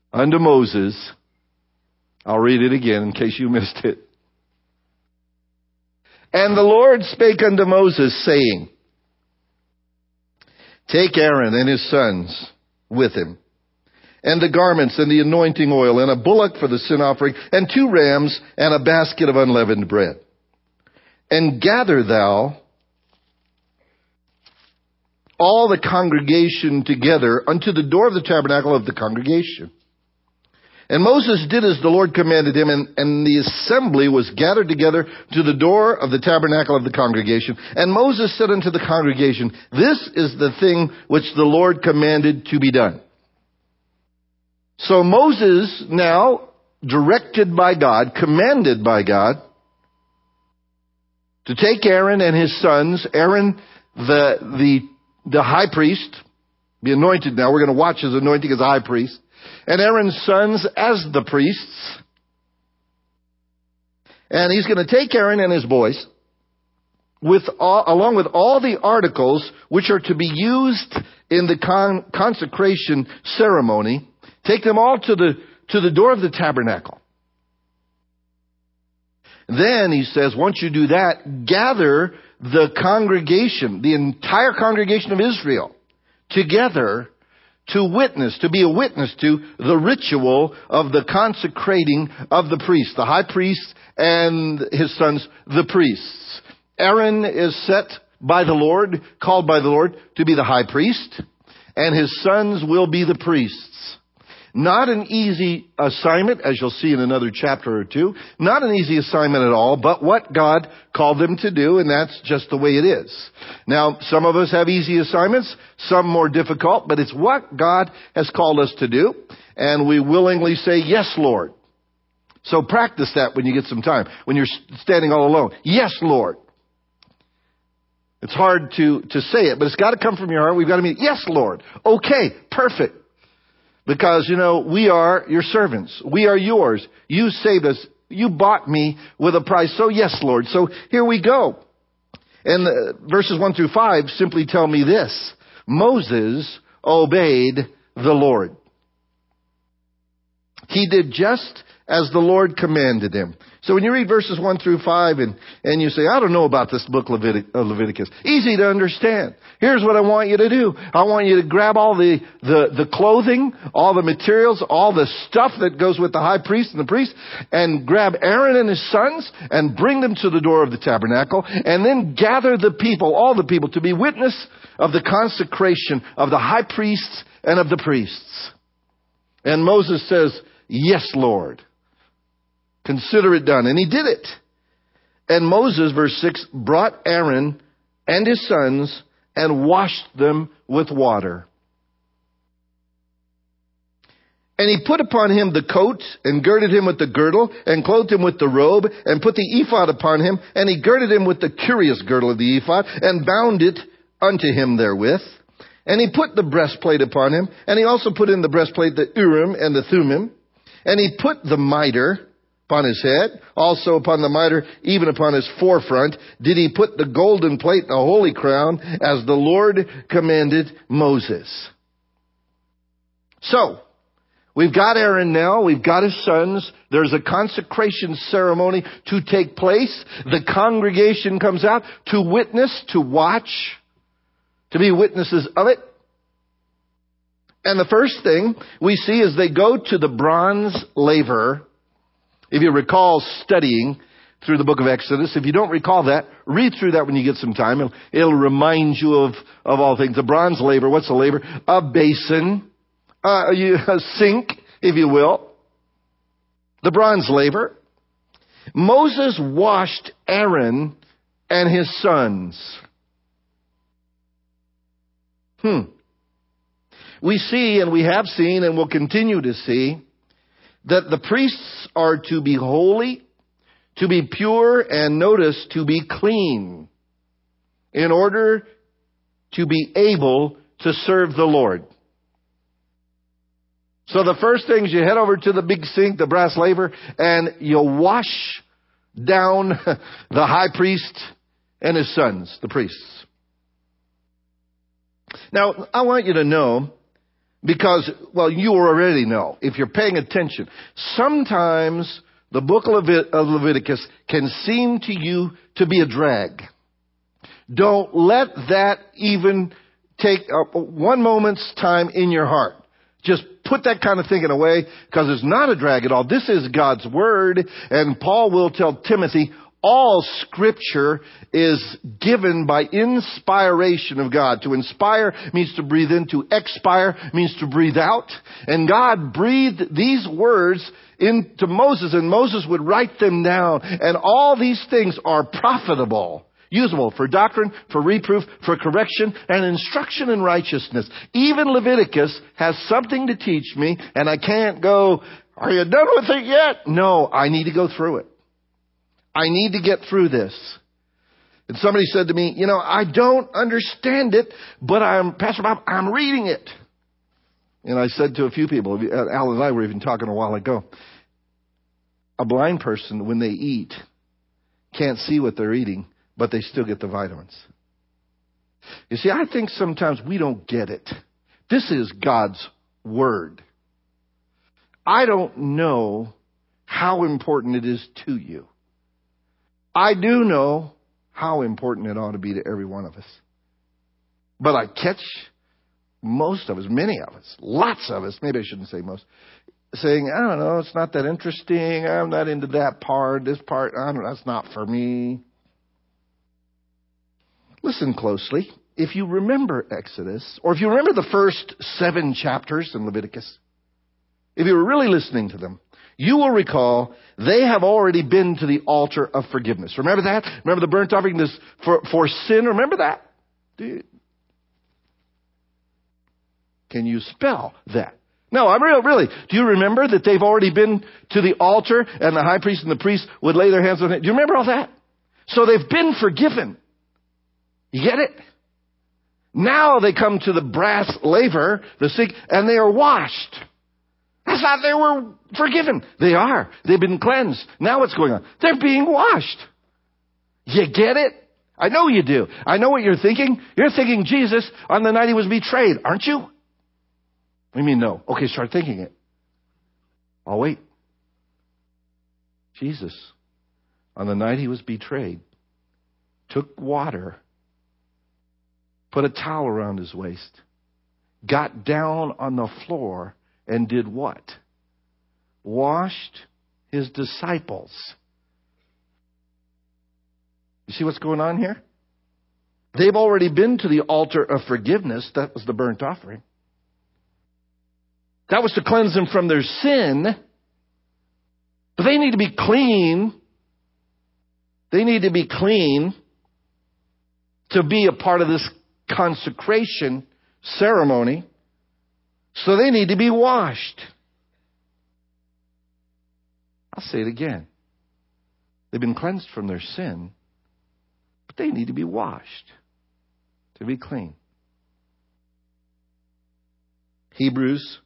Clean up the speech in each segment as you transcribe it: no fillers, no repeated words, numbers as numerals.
unto Moses. I'll read it again in case you missed it. And the Lord spake unto Moses, saying, Take Aaron and his sons with him, and the garments and the anointing oil, and a bullock for the sin offering, and 2 rams, and a basket of unleavened bread. And gather thou all the congregation together unto the door of the tabernacle of the congregation. And Moses did as the Lord commanded him, and the assembly was gathered together to the door of the tabernacle of the congregation. And Moses said unto the congregation, This is the thing which the Lord commanded to be done. So Moses, now directed by God, commanded by God, to take Aaron and his sons, Aaron the high priest, be anointed now. We're going to watch his anointing as a high priest. And Aaron's sons as the priests. And he's going to take Aaron and his boys, along with all the articles which are to be used in the consecration ceremony, take them all to the door of the tabernacle. Then, he says, once you do that, gather the congregation, the entire congregation of Israel, together to be a witness to the ritual of the consecrating of the priests, the high priest and his sons, the priests. Aaron is set by the Lord, called by the Lord to be the high priest, and his sons will be the priests. Not an easy assignment, as you'll see in another chapter or two. Not an easy assignment at all, but what God called them to do, and that's just the way it is. Now, some of us have easy assignments, some more difficult, but it's what God has called us to do, and we willingly say, Yes, Lord. So practice that when you get some time, when you're standing all alone. Yes, Lord. It's hard to say it, but it's got to come from your heart. We've got to mean, Yes, Lord. Okay, perfect. Because, we are your servants. We are yours. You saved us. You bought me with a price. So yes, Lord. So here we go. And verses 1 through 5 simply tell me this. Moses obeyed the Lord. He did just as the Lord commanded him. So when you read verses 1 through 5 and you say, I don't know about this book of Leviticus. Easy to understand. Here's what I want you to do. I want you to grab all the clothing, all the materials, all the stuff that goes with the high priest and the priest, and grab Aaron and his sons and bring them to the door of the tabernacle, and then gather the people, all the people, to be witness of the consecration of the high priests and of the priests. And Moses says, Yes, Lord. Consider it done. And he did it. And Moses, verse 6, brought Aaron and his sons and washed them with water. And he put upon him the coat and girded him with the girdle and clothed him with the robe and put the ephod upon him. And he girded him with the curious girdle of the ephod and bound it unto him therewith. And he put the breastplate upon him. And he also put in the breastplate the Urim and the Thummim. And he put the mitre upon his head, also upon the mitre, even upon his forefront, did he put the golden plate, the holy crown, as the Lord commanded Moses. So, we've got Aaron now, we've got his sons, there's a consecration ceremony to take place, the congregation comes out to witness, to watch, to be witnesses of it. And the first thing we see is they go to the bronze laver. If you recall studying through the book of Exodus, if you don't recall that, read through that when you get some time. It'll remind you of all things. The bronze laver, what's a laver? A basin, a sink, if you will. The bronze laver. Moses washed Aaron and his sons. We see, and we have seen, and will continue to see, that the priests are to be holy, to be pure, and notice, to be clean, in order to be able to serve the Lord. So the first thing is you head over to the big sink, the brass laver, and you wash down the high priest and his sons, the priests. Now, I want you to know Because, well, you already know, if you're paying attention, sometimes the book of Leviticus can seem to you to be a drag. Don't let that even take up one moment's time in your heart. Just put that kind of thinking away, because it's not a drag at all. This is God's Word, and Paul will tell Timothy, all Scripture is given by inspiration of God. To inspire means to breathe in. To expire means to breathe out. And God breathed these words into Moses, and Moses would write them down. And all these things are profitable, usable for doctrine, for reproof, for correction, and instruction in righteousness. Even Leviticus has something to teach me, and I can't go, are you done with it yet? No, I need to go through it. I need to get through this. And somebody said to me, I don't understand it, but Pastor Bob, I'm reading it. And I said to a few people, Alan and I were even talking a while ago, a blind person, when they eat, can't see what they're eating, but they still get the vitamins. You see, I think sometimes we don't get it. This is God's Word. I don't know how important it is to you. I do know how important it ought to be to every one of us. But I catch most of us, many of us, lots of us, maybe I shouldn't say most, saying, I don't know, it's not that interesting. I'm not into that part, this part, that's not for me. Listen closely. If you remember Exodus, or if you remember the first 7 chapters in Leviticus, if you were really listening to them, you will recall they have already been to the altar of forgiveness. Remember that? Remember the burnt offering for sin? Remember that? Can you spell that? No, I'm really. Do you remember that they've already been to the altar and the high priest and the priest would lay their hands on it? Do you remember all that? So they've been forgiven. You get it? Now they come to the brass laver, the sink, and they are washed. I thought they were forgiven. They are. They've been cleansed. Now what's going on? They're being washed. You get it? I know you do. I know what you're thinking. You're thinking Jesus on the night he was betrayed, aren't you? What do you mean no? Okay, start thinking it. I'll wait. Jesus, on the night he was betrayed, took water, put a towel around his waist, got down on the floor, and did what? Washed his disciples. You see what's going on here? They've already been to the altar of forgiveness. That was the burnt offering. That was to cleanse them from their sin. But they need to be clean. They need to be clean to be a part of this consecration ceremony. So they need to be washed. I'll say it again. They've been cleansed from their sin, but they need to be washed to be clean. Hebrews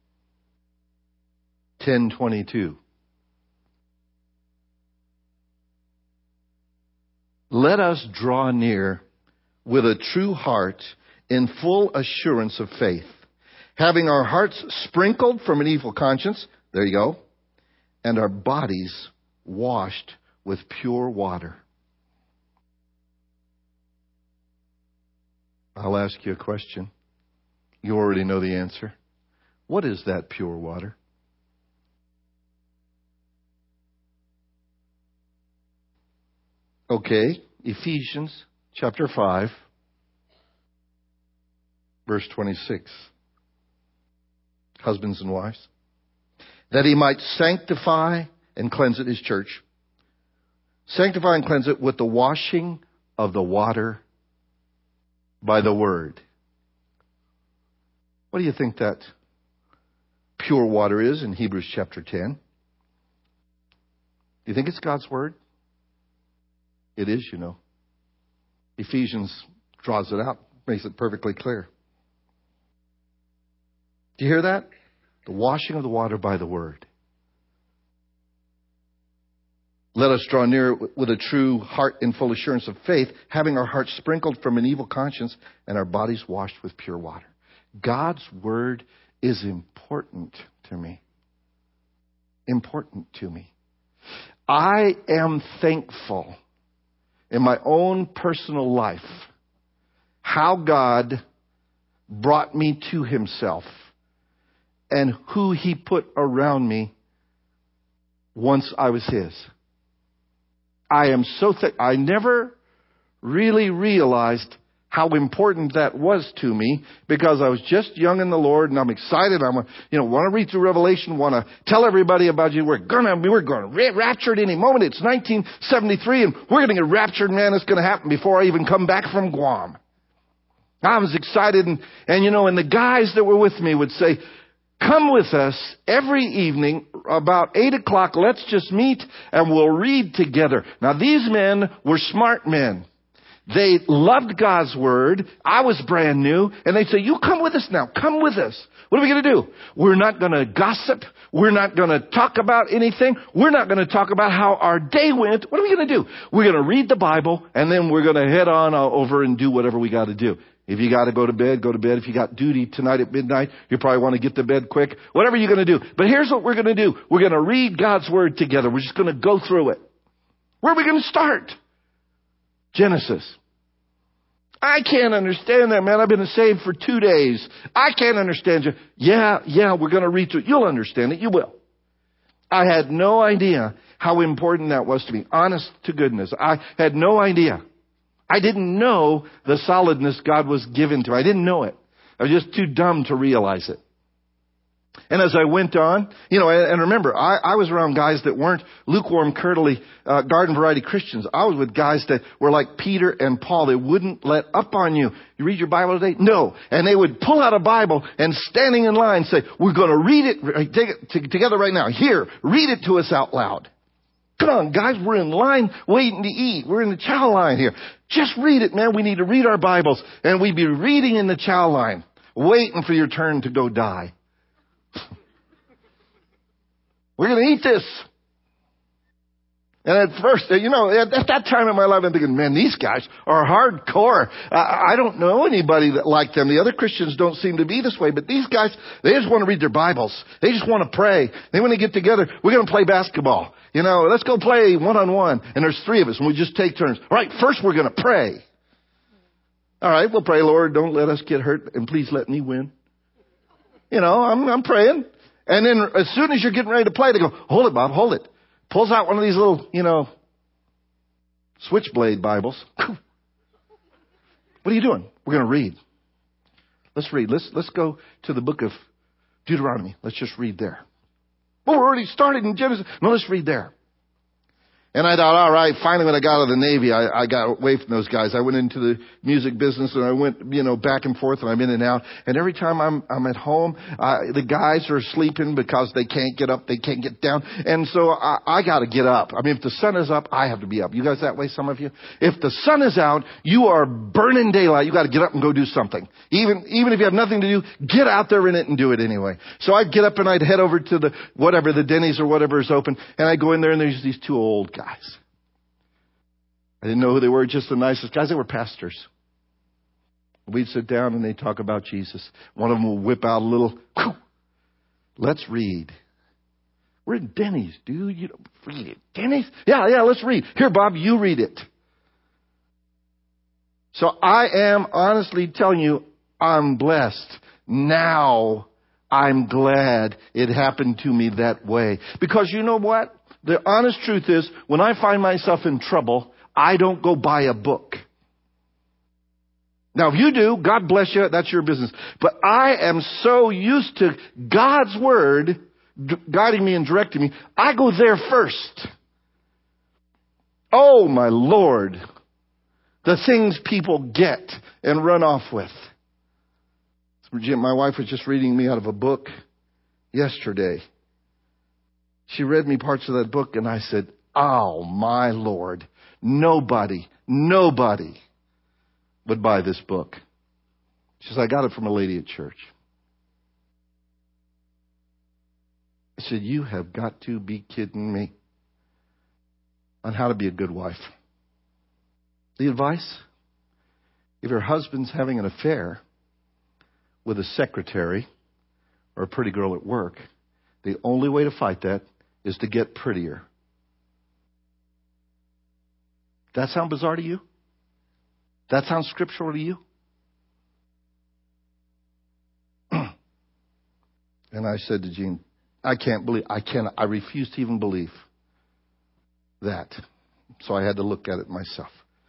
10:22. Let us draw near with a true heart in full assurance of faith, having our hearts sprinkled from an evil conscience, there you go, and our bodies washed with pure water. I'll ask you a question. You already know the answer. What is that pure water? Okay, Ephesians chapter 5, verse 26. Husbands and wives, that he might sanctify and cleanse it, his church. Sanctify and cleanse it with the washing of the water by the word. What do you think that pure water is in Hebrews chapter 10? Do you think it's God's word? It is, you know. Ephesians draws it out, makes it perfectly clear. Do you hear that? The washing of the water by the word. Let us draw near with a true heart in full assurance of faith, having our hearts sprinkled from an evil conscience and our bodies washed with pure water. God's word is important to me. Important to me. I am thankful in my own personal life how God brought me to Himself and who He put around me once I was His. I am so I never really realized how important that was to me because I was just young in the Lord and I'm excited. I want to read through Revelation, want to tell everybody about you. We're going to get raptured any moment. It's 1973 and we're going to get raptured, man. It's going to happen before I even come back from Guam. I was excited and the guys that were with me would say, come with us every evening about 8 o'clock. Let's just meet and we'll read together. Now these men were smart men. They loved God's Word. I was brand new. And they'd say, you come with us now. Come with us. What are we going to do? We're not going to gossip. We're not going to talk about anything. We're not going to talk about how our day went. What are we going to do? We're going to read the Bible, and then we're going to head on over and do whatever we got to do. If you got to go to bed, go to bed. If you got duty tonight at midnight, you probably want to get to bed quick. Whatever you're going to do. But here's what we're going to do. We're going to read God's Word together. We're just going to go through it. Where are we going to start? Genesis. I can't understand that, man. I've been saved for 2 days. I can't understand you. Yeah, we're going to read through it. You'll understand it. You will. I had no idea how important that was to me. Honest to goodness. I had no idea. I didn't know the solidness God was given to. I didn't know it. I was just too dumb to realize it. And as I went on, and remember, I was around guys that weren't lukewarm, curdly, garden variety Christians. I was with guys that were like Peter and Paul. They wouldn't let up on you. You read your Bible today? No. And they would pull out a Bible and standing in line say, we're going to read it, take it together right now. Here, read it to us out loud. Come on, guys, we're in line waiting to eat. We're in the chow line here. Just read it, man. We need to read our Bibles. And we'd be reading in the chow line, waiting for your turn to go die. We're going to eat this. And at first, at that time in my life, I'm thinking, man, these guys are hardcore. I don't know anybody that like them. The other Christians don't seem to be this way, but these guys, they just want to read their Bibles. They just want to pray. They want to get together. We're going to play basketball. Let's go play one-on-one. And there's 3 of us, and we just take turns. All right, first we're going to pray. All right, we'll pray, Lord, don't let us get hurt, and please let me win. I'm praying. And then as soon as you're getting ready to play, they go, hold it, Bob, hold it. Pulls out one of these little, switchblade Bibles. What are you doing? We're going to read. Let's read. Let's go to the book of Deuteronomy. Let's just read there. Well, we're already started in Genesis. No, let's read there. And I thought, all right, finally when I got out of the Navy, I got away from those guys. I went into the music business and I went, back and forth and I'm in and out. And every time I'm at home, the guys are sleeping because they can't get up, they can't get down. And so I got to get up. I mean, if the sun is up, I have to be up. You guys that way, some of you? If the sun is out, you are burning daylight. You got to get up and go do something. Even if you have nothing to do, get out there in it and do it anyway. So I'd get up and I'd head over to the Denny's or whatever is open. And I'd go in there and there's these 2 old guys. I didn't know who they were, just the nicest guys. They were pastors. We'd sit down and they'd talk about Jesus. One of them would whip out a little, let's read. We're in Denny's, dude. You don't read it. Denny's? Yeah, let's read. Here, Bob, you read it. So I am honestly telling you, I'm blessed. Now I'm glad it happened to me that way. Because you know what? The honest truth is, when I find myself in trouble, I don't go buy a book. Now, if you do, God bless you, that's your business. But I am so used to God's Word guiding me and directing me, I go there first. Oh, my Lord. The things people get and run off with. My wife was just reading me out of a book yesterday. She read me parts of that book and I said, oh my Lord, nobody would buy this book. She says, I got it from a lady at church. I said, you have got to be kidding me on how to be a good wife. The advice, if your husband's having an affair with a secretary, or a pretty girl at work, the only way to fight that is to get prettier. That sound bizarre to you? That sounds scriptural to you? And I said to Jean, I refuse to even believe that. So I had to look at it myself.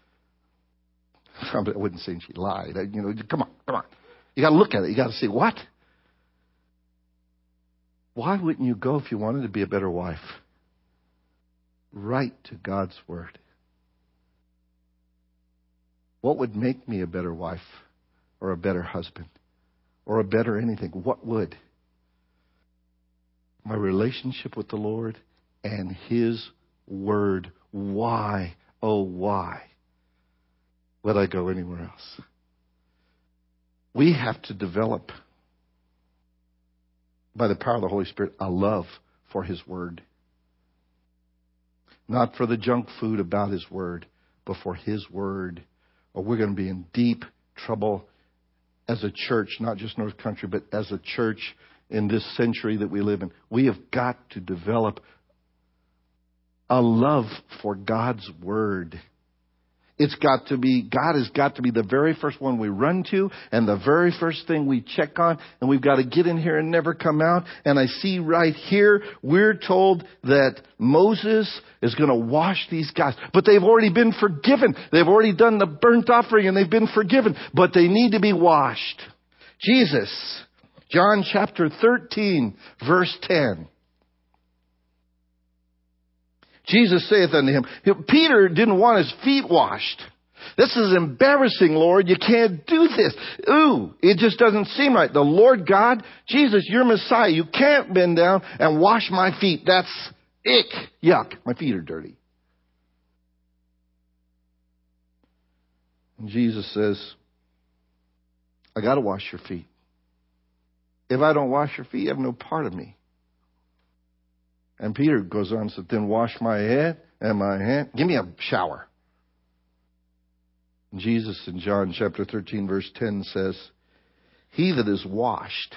I wouldn't say she lied. Come on. You got to look at it. You got to see, what? Why wouldn't you go if you wanted to be a better wife? Right to God's word. What would make me a better wife or a better husband or a better anything? What would? My relationship with the Lord and His word. Why, oh why would I go anywhere else? We have to develop, by the power of the Holy Spirit, a love for His word. Not for the junk food about His word, but for His word. Or we're going to be in deep trouble as a church, not just North Country, but as a church in this century that we live in. We have got to develop a love for God's word. God has got to be the very first one we run to and the very first thing we check on, and we've got to get in here and never come out. And I see right here, we're told that Moses is going to wash these guys, but they've already been forgiven. They've already done the burnt offering and they've been forgiven, but they need to be washed. Jesus, John chapter 13, verse 10. Jesus saith unto him, Peter didn't want his feet washed. This is embarrassing, Lord. You can't do this. Ooh, it just doesn't seem right. The Lord God, Jesus, you're Messiah. You can't bend down and wash my feet. That's ick. Yuck. My feet are dirty. And Jesus says, I got to wash your feet. If I don't wash your feet, you have no part of me. And Peter goes on and said, then wash my head and my hand. Give me a shower. And Jesus in John chapter 13 verse 10 says, he that is washed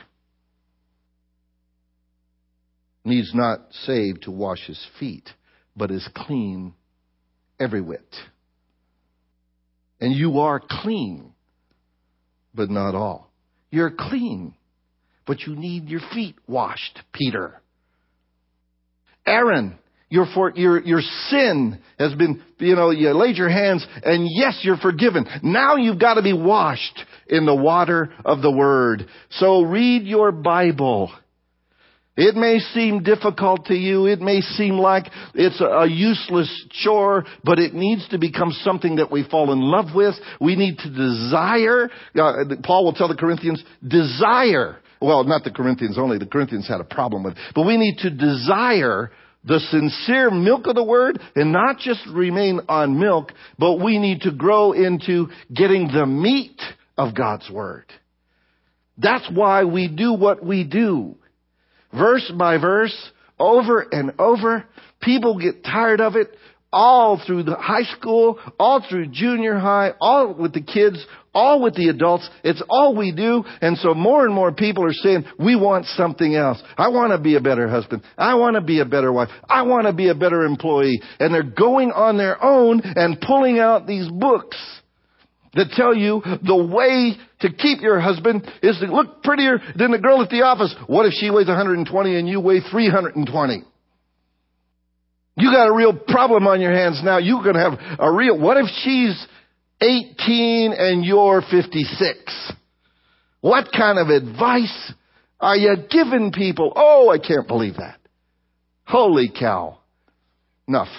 needs not save to wash his feet, but is clean every whit. And you are clean, but not all. You're clean, but you need your feet washed, Peter. Aaron, your sin has been, you laid your hands and yes, you're forgiven. Now you've got to be washed in the water of the Word. So read your Bible. It may seem difficult to you. It may seem like it's a useless chore, but it needs to become something that we fall in love with. We need to desire. Paul will tell the Corinthians, desire. Well, not the Corinthians only. The Corinthians had a problem with it. But we need to desire the sincere milk of the Word and not just remain on milk, but we need to grow into getting the meat of God's Word. That's why we do what we do. Verse by verse, over and over. People get tired of it all through the high school, all through junior high, all with the kids, all with the adults. It's all we do. And so more and more people are saying, we want something else. I want to be a better husband. I want to be a better wife. I want to be a better employee. And they're going on their own and pulling out these books that tell you the way to keep your husband is to look prettier than the girl at the office. What if she weighs 120 and you weigh 320? You got a real problem on your hands now. You're going to have a real... What if she's 18 and you're 56? What kind of advice are you giving people? Oh, I can't believe that. Holy cow. Enough.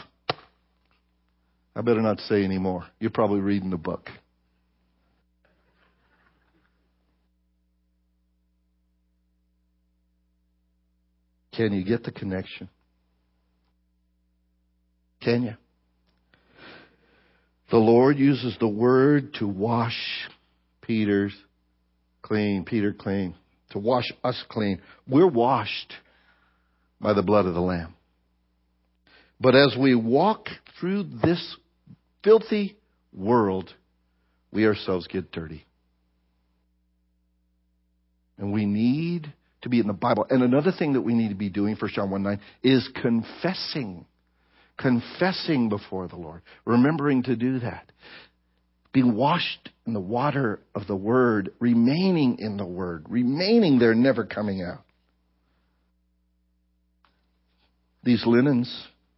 I better not say any more. You're probably reading the book. Can you get the connection? Can you? The Lord uses the Word to wash Peter clean, to wash us clean. We're washed by the blood of the Lamb. But as we walk through this filthy world, we ourselves get dirty. And we need to be in the Bible. And another thing that we need to be doing, 1 John 1:9, is confessing. Confessing before the Lord. Remembering to do that. Being washed in the water of the Word. Remaining in the Word. Remaining there, never coming out. These linens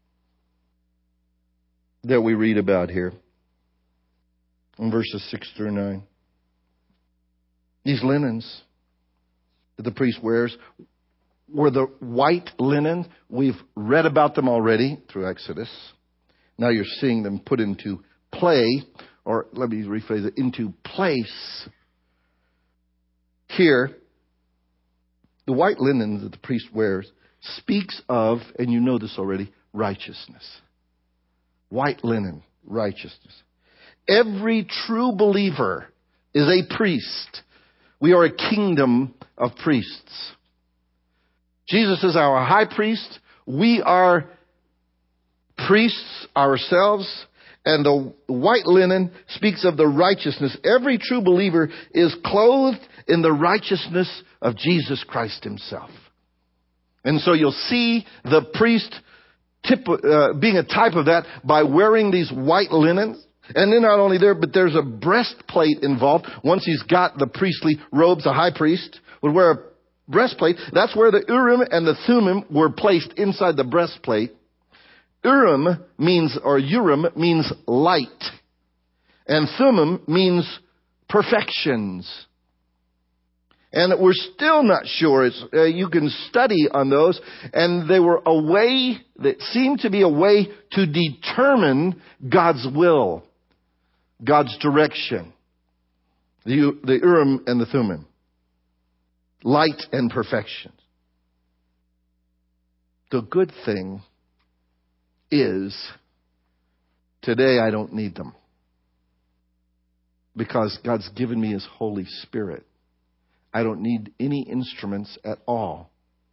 that we read about here in verses 6 through 9. These linens that the priest wears were the white linen. We've read about them already through Exodus. Now you're seeing them put into play, or let me rephrase it, into place. Here, the white linen that the priest wears speaks of, and you know this already, righteousness. White linen, righteousness. Every true believer is a priest. We are a kingdom of priests. Jesus is our high priest. We are priests ourselves. And the white linen speaks of the righteousness. Every true believer is clothed in the righteousness of Jesus Christ himself. And so you'll see the priest being a type of that by wearing these white linens. And then not only there, but there's a breastplate involved. Once he's got the priestly robes, a high priest would wear a breastplate. That's where the Urim and the Thummim were placed inside the breastplate. Urim means light. And Thummim means perfections. And we're still not sure. You can study on those. And they were a way that seemed to be a way to determine God's will, God's direction. The Urim and the Thummim. Light and perfection. The good thing is, today I don't need them. Because God's given me His Holy Spirit. I don't need any instruments at all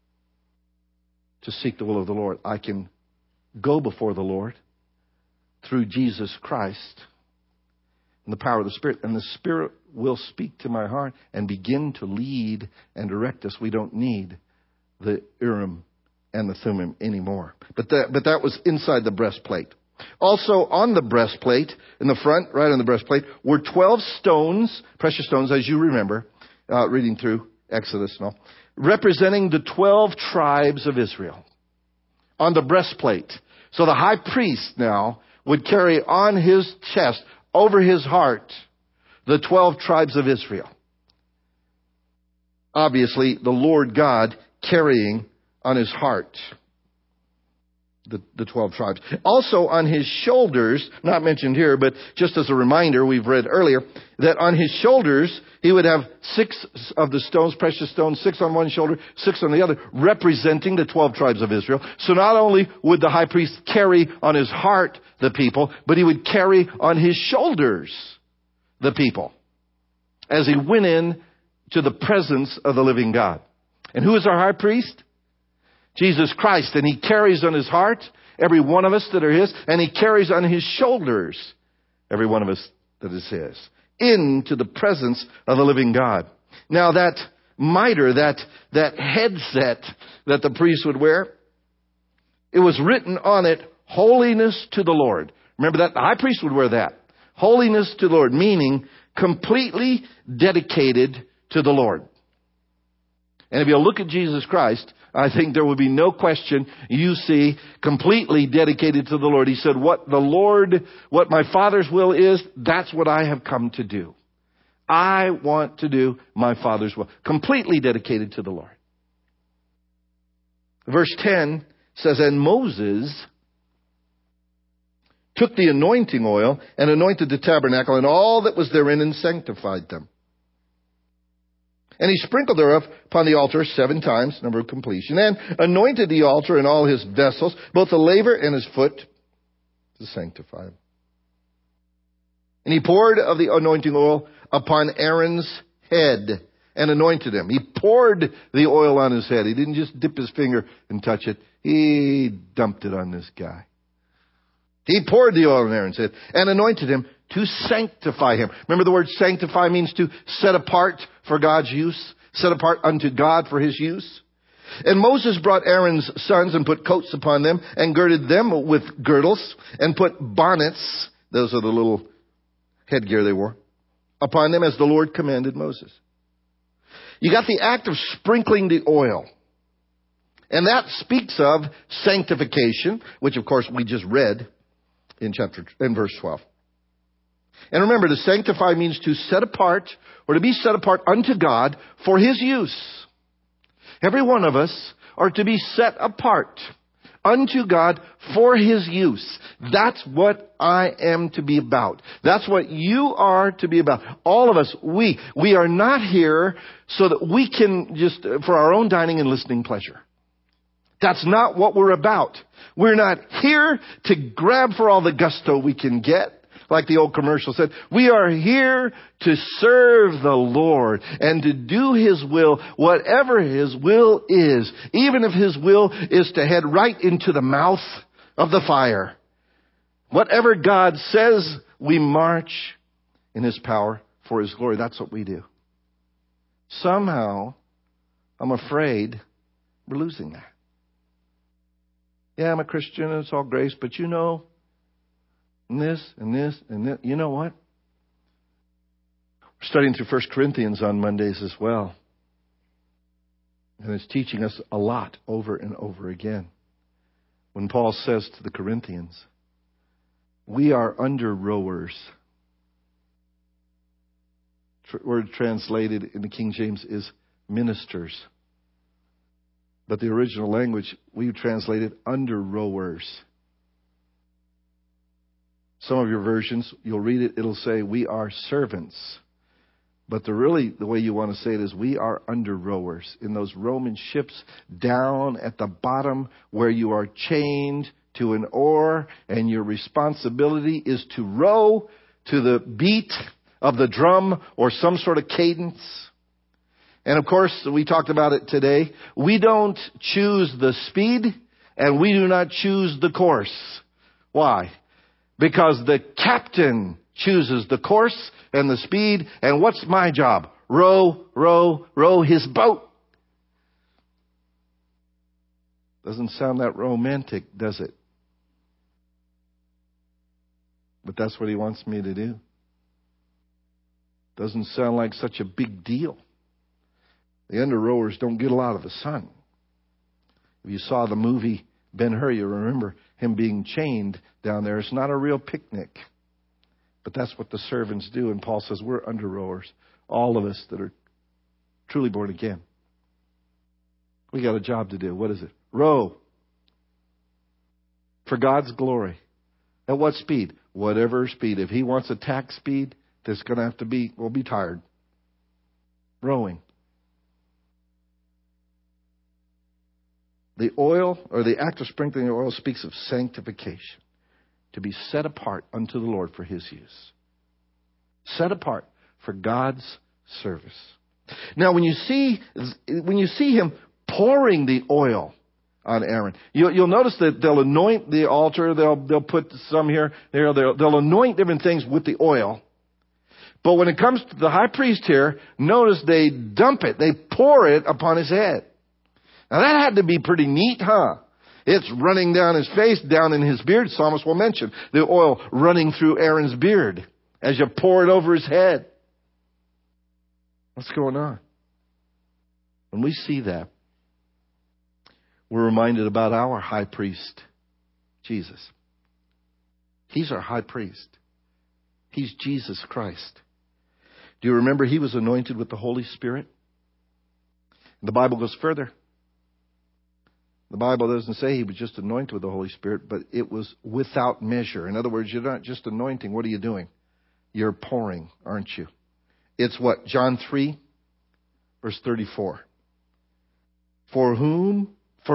to seek the will of the Lord. I can go before the Lord through Jesus Christ and the power of the Spirit. And the Spirit will speak to my heart and begin to lead and direct us. We don't need the Urim and the Thummim anymore. But that was inside the breastplate. Also on the breastplate, in the front, right on the breastplate, were 12 stones, precious stones, as you remember, reading through Exodus and all, representing the 12 tribes of Israel on the breastplate. So the high priest now would carry on his chest, over his heart, the 12 tribes of Israel. Obviously, the Lord God carrying on his heart the 12 tribes. Also on his shoulders, not mentioned here, but just as a reminder, we've read earlier, that on his shoulders, he would have 6 of the stones, precious stones, 6 on one shoulder, 6 on the other, representing the 12 tribes of Israel. So not only would the high priest carry on his heart the people, but he would carry on his shoulders the people as he went in to the presence of the living God. And who is our high priest? Jesus Christ. And he carries on his heart every one of us that are his, and he carries on his shoulders every one of us that is his, into the presence of the living God. Now that mitre, that headset that the priest would wear, it was written on it, holiness to the Lord. Remember that? The high priest would wear that. Holiness to the Lord, meaning completely dedicated to the Lord. And if you look at Jesus Christ, I think there would be no question you see completely dedicated to the Lord. He said, what my Father's will is, that's what I have come to do. I want to do my Father's will. Completely dedicated to the Lord. Verse 10 says, and Moses took the anointing oil and anointed the tabernacle and all that was therein and sanctified them. And he sprinkled thereof upon the altar 7 times, number of completion, and anointed the altar and all his vessels, both the laver and his foot, to sanctify them. And he poured of the anointing oil upon Aaron's head and anointed him. He poured the oil on his head. He didn't just dip his finger and touch it. He dumped it on this guy. He poured the oil on Aaron's head and anointed him to sanctify him. Remember, the word sanctify means to set apart for God's use. set apart unto God for his use. And Moses brought Aaron's sons and put coats upon them and girded them with girdles and put bonnets, those are the little headgear they wore, upon them as the Lord commanded Moses. You got the act of sprinkling the oil. And that speaks of sanctification, which of course we just read in verse 12. And remember, to sanctify means to set apart or to be set apart unto God for his use. Every one of us are to be set apart unto God for his use. That's what I am to be about. That's what you are to be about. All of us, we are not here so that we can just, for our own dining and listening pleasure. That's not what we're about. We're not here to grab for all the gusto we can get. Like the old commercial said, we are here to serve the Lord and to do his will, whatever his will is. Even if his will is to head right into the mouth of the fire. Whatever God says, we march in his power for his glory. That's what we do. Somehow, I'm afraid we're losing that. Yeah, I'm a Christian and it's all grace, but you know, and this, and this, and this. You know what? We're studying through 1 Corinthians on Mondays as well. And it's teaching us a lot over and over again. When Paul says to the Corinthians, we are under rowers. Word translated in the King James is ministers. But the original language, we translated under rowers. Some of your versions, you'll read it, it'll say, we are servants. But the way you want to say it is, we are under rowers. In those Roman ships down at the bottom where you are chained to an oar and your responsibility is to row to the beat of the drum or some sort of cadence. And of course, we talked about it today. We don't choose the speed and we do not choose the course. Why? Because the captain chooses the course and the speed. And what's my job? Row, row, row his boat. Doesn't sound that romantic, does it? But that's what he wants me to do. Doesn't sound like such a big deal. The under rowers don't get a lot of the sun. If you saw the movie Ben-Hur, you remember him being chained down there. It's not a real picnic. But that's what the servants do. And Paul says we're under rowers. All of us that are truly born again. We got a job to do. What is it? Row. For God's glory. At what speed? Whatever speed. If he wants attack speed, there's going to have to be, we'll be tired. Rowing. The oil, or the act of sprinkling the oil, speaks of sanctification. To be set apart unto the Lord for his use. Set apart for God's service. Now, when you see him pouring the oil on Aaron, you'll notice that they'll anoint the altar. They'll put some here. They'll anoint different things with the oil. But when it comes to the high priest here, notice they dump it. They pour it upon his head. Now that had to be pretty neat, huh? It's running down his face, down in his beard. Psalmist will mention the oil running through Aaron's beard as you pour it over his head. What's going on? When we see that, we're reminded about our high priest, Jesus. He's our high priest. He's Jesus Christ. Do you remember he was anointed with the Holy Spirit? The Bible goes further. The Bible doesn't say he was just anointed with the Holy Spirit, but it was without measure. In other words, you're not just anointing. What are you doing? You're pouring, aren't you? It's what? John 3, verse 34. Whom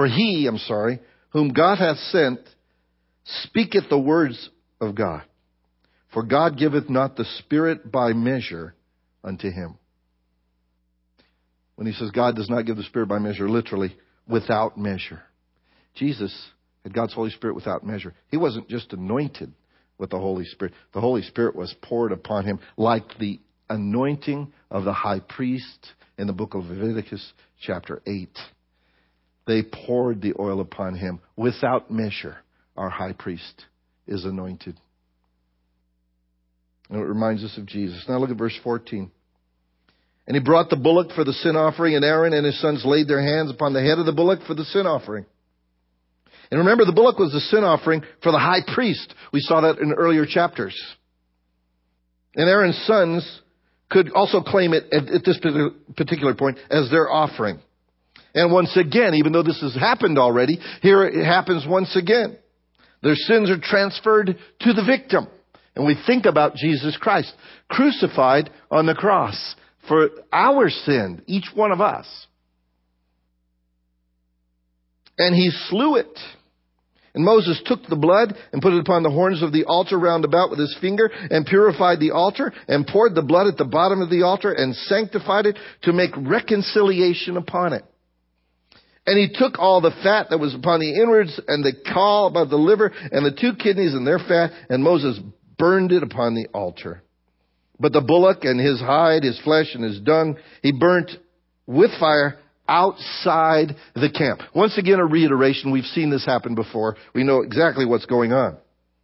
God hath sent, speaketh the words of God. For God giveth not the Spirit by measure unto him. When he says God does not give the Spirit by measure, literally, without measure. Jesus had God's Holy Spirit without measure. He wasn't just anointed with the Holy Spirit. The Holy Spirit was poured upon him like the anointing of the high priest in the book of Leviticus chapter 8. They poured the oil upon him without measure. Our high priest is anointed. And it reminds us of Jesus. Now look at verse 14. And he brought the bullock for the sin offering, and Aaron and his sons laid their hands upon the head of the bullock for the sin offering. And remember, the bullock was the sin offering for the high priest. We saw that in earlier chapters. And Aaron's sons could also claim it at this particular point as their offering. And once again, even though this has happened already, here it happens once again. Their sins are transferred to the victim. And we think about Jesus Christ, crucified on the cross for our sin, each one of us. And he slew it. And Moses took the blood and put it upon the horns of the altar round about with his finger and purified the altar and poured the blood at the bottom of the altar and sanctified it to make reconciliation upon it. And he took all the fat that was upon the inwards and the caul about the liver and the 2 kidneys and their fat, and Moses burned it upon the altar. But the bullock and his hide, his flesh and his dung, he burnt with fire outside the camp. Once again, a reiteration. We've seen this happen before. We know exactly what's going on.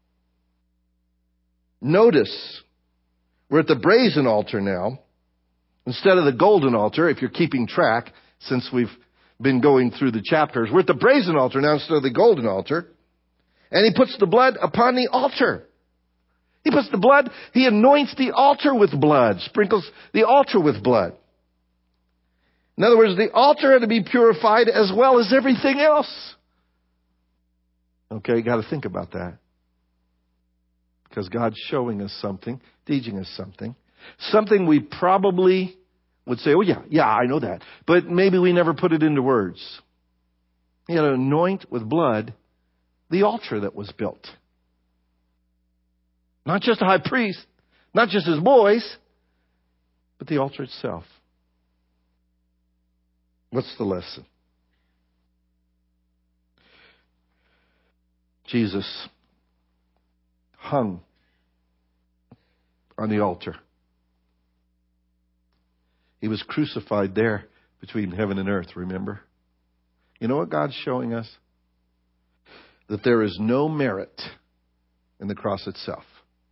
Notice, we're at the brazen altar now, instead of the golden altar, if you're keeping track, since we've been going through the chapters. We're at the brazen altar now instead of the golden altar. And he puts the blood upon the altar. He puts the blood, he anoints the altar with blood, sprinkles the altar with blood. In other words, the altar had to be purified as well as everything else. Okay, you got to think about that. Because God's showing us something, teaching us something. Something we probably would say, oh yeah, I know that. But maybe we never put it into words. He had to anoint with blood the altar that was built. Not just the high priest, not just his boys, but the altar itself. What's the lesson? Jesus hung on the altar. He was crucified there between heaven and earth, remember? You know what God's showing us? That there is no merit in the cross itself.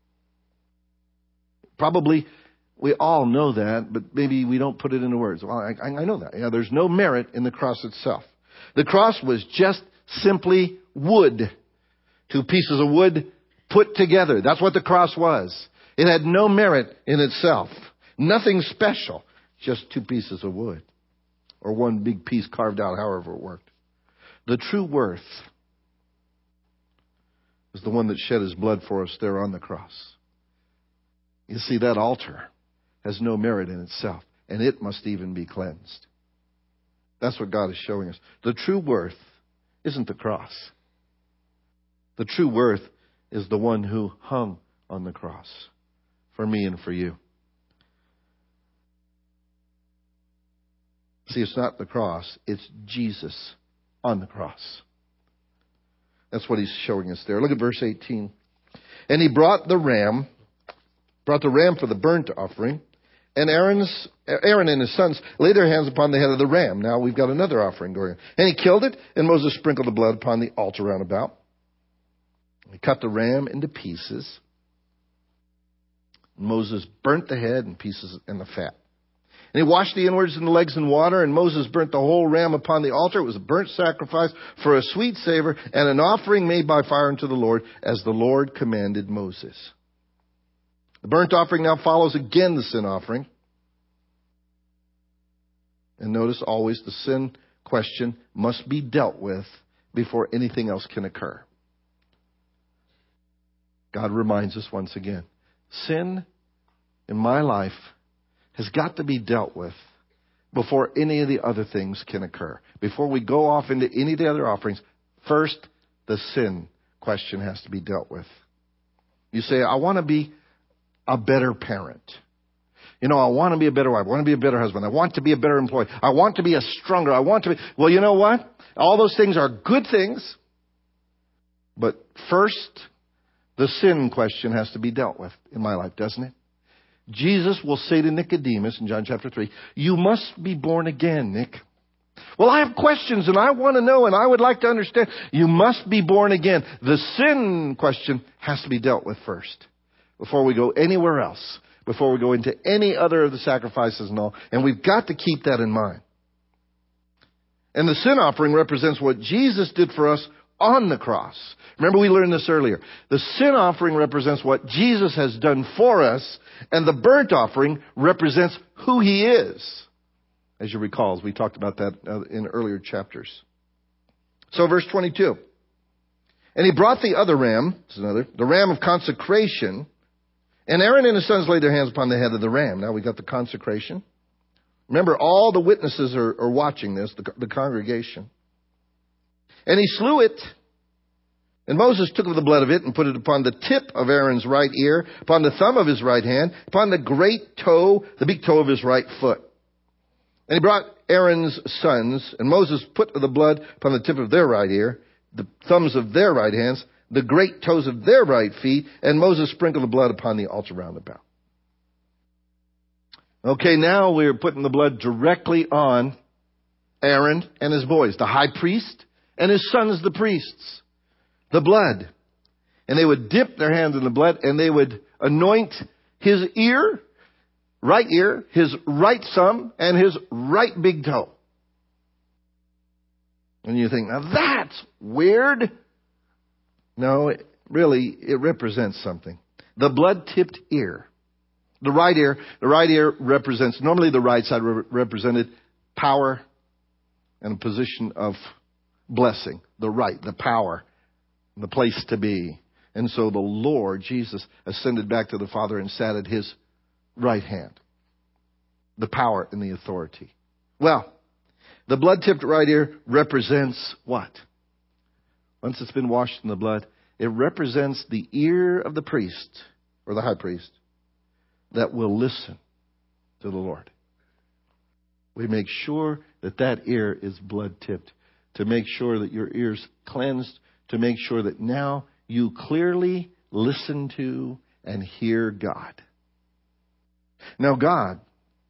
Probably we all know that, but maybe we don't put it into words. Well, I know that. Yeah, there's no merit in the cross itself. The cross was just simply wood. 2 pieces of wood put together. That's what the cross was. It had no merit in itself. Nothing special. Just 2 pieces of wood. Or 1 big piece carved out, however it worked. The true worth is the one that shed his blood for us there on the cross. You see, that altar has no merit in itself, and it must even be cleansed. That's what God is showing us. The true worth isn't the cross. The true worth is the one who hung on the cross for me and for you. See, it's not the cross, it's Jesus on the cross. That's what he's showing us there. Look at verse 18. And he brought the ram for the burnt offering, and Aaron and his sons laid their hands upon the head of the ram. Now we've got another offering going on. And he killed it, and Moses sprinkled the blood upon the altar round about. He cut the ram into pieces. Moses burnt the head and pieces and the fat. And he washed the inwards and the legs in water, and Moses burnt the whole ram upon the altar. It was a burnt sacrifice for a sweet savor and an offering made by fire unto the Lord, as the Lord commanded Moses. The burnt offering now follows again the sin offering. And notice always the sin question must be dealt with before anything else can occur. God reminds us once again, sin in my life has got to be dealt with before any of the other things can occur. Before we go off into any of the other offerings, first the sin question has to be dealt with. You say, I want to be a better parent. You know, I want to be a better wife. I want to be a better husband. I want to be a better employee. I want to be a stronger. Well, you know what? All those things are good things. But first, the sin question has to be dealt with in my life, doesn't it? Jesus will say to Nicodemus in John chapter 3, you must be born again, Nick. Well, I have questions and I want to know and I would like to understand. You must be born again. The sin question has to be dealt with first before we go anywhere else, before we go into any other of the sacrifices and all. And we've got to keep that in mind. And the sin offering represents what Jesus did for us on the cross. Remember, we learned this earlier. The sin offering represents what Jesus has done for us, and the burnt offering represents who He is. As you recall, as we talked about that in earlier chapters. So verse 22. And he brought the other ram, the ram of consecration, and Aaron and his sons laid their hands upon the head of the ram. Now we got the consecration. Remember, all the witnesses are watching this, the congregation. And he slew it. And Moses took of the blood of it and put it upon the tip of Aaron's right ear, upon the thumb of his right hand, upon the great toe, the big toe of his right foot. And he brought Aaron's sons, and Moses put the blood upon the tip of their right ear, the thumbs of their right hands, the great toes of their right feet, and Moses sprinkled the blood upon the altar round about. Okay, now we're putting the blood directly on Aaron and his boys, the high priest and his sons, the priests. The blood. And they would dip their hands in the blood and they would anoint his right ear, his right thumb, and his right big toe. And you think, now that's weird. No, it represents something. The blood-tipped ear. The right ear represents, normally the right side represented power and a position of blessing. The power, the place to be. And so the Lord, Jesus, ascended back to the Father and sat at His right hand. The power and the authority. Well, the blood-tipped right ear represents what? Once it's been washed in the blood, it represents the ear of the priest, or the high priest, that will listen to the Lord. We make sure that ear is blood-tipped, to make sure that your ear's cleansed, to make sure that now you clearly listen to and hear God. Now God,